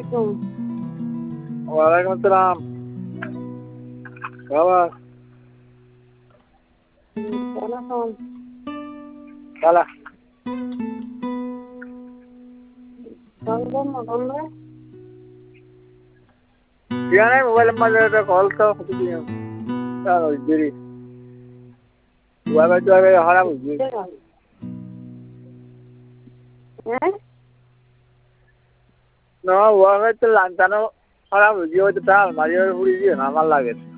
আলাইকুম। ওয়ালাইকুম আসসালাম। বাবা কেমন আছেন? কালা বলবেন না বলবে? দিয়ানে মোবাইল মাঝে কল তো হতে দিও তার দেরি ওয়াইফাই তো আগে হারা বুঝি হ্যাঁ? না ওয়াইফাই তো লান্তানো হারা বুঝি ওই তো তার মাঝে পুরি দিয়ে না আমার লাগে